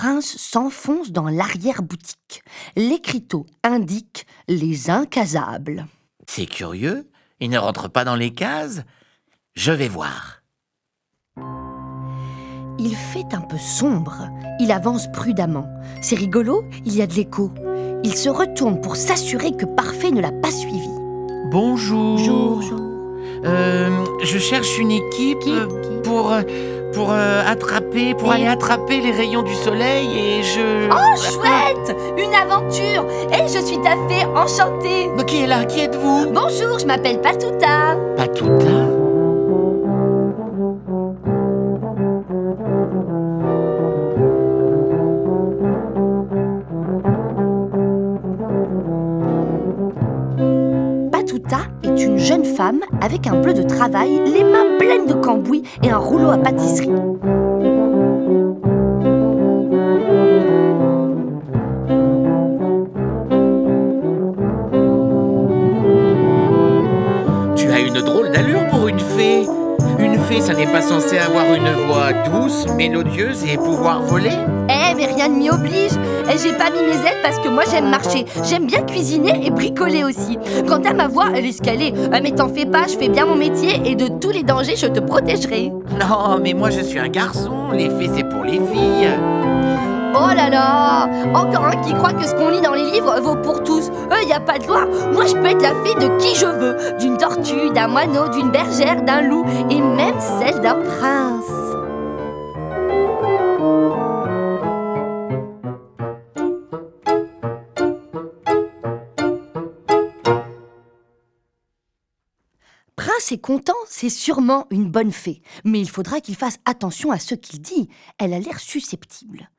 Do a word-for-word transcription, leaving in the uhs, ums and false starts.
prince s'enfonce dans l'arrière-boutique. L'écriteau indique les incasables. C'est curieux, il ne rentre pas dans les cases. Je vais voir. Il fait un peu sombre. Il avance prudemment. C'est rigolo, il y a de l'écho. Il se retourne pour s'assurer que Parfait ne l'a pas suivi. Bonjour. Bonjour. Euh, je cherche une équipe Qui, euh, qui pour, euh, pour euh, attraper, pour Et- aller attraper les rayons du soleil et je... Oh, chouette! Une aventure! Et je suis ta fée enchantée! Mais qui est là? Qui êtes-vous? Bonjour, je m'appelle Patouta. Patouta? Patouta est une jeune femme avec un bleu de travail, les mains pleines de cambouis et un rouleau à pâtisserie. Tu as une drôle d'allure pour une fée. Une fée, ça n'est pas censé avoir une voix douce, mélodieuse et pouvoir voler? Eh, mais rien ne m'y oblige. Eh, j'ai pas mis mes ailes parce que moi j'aime marcher. J'aime bien cuisiner et bricoler aussi. Quant à ma voix, elle est ce qu'elle est. Eh, mais t'en fais pas, je fais bien mon métier et de tous les dangers, je te protégerai. Non, mais moi je suis un garçon. Les fées, c'est pour les filles. Oh là là! Encore un qui croit que ce qu'on lit dans les livres vaut pour tous. Il y a pas de loi. Moi, je peux être la fée de qui je veux. D'une tortue, d'un moineau, d'une bergère, d'un loup et même celle d'un prince. Prince est content, c'est sûrement une bonne fée. Mais il faudra qu'il fasse attention à ce qu'il dit. Elle a l'air susceptible.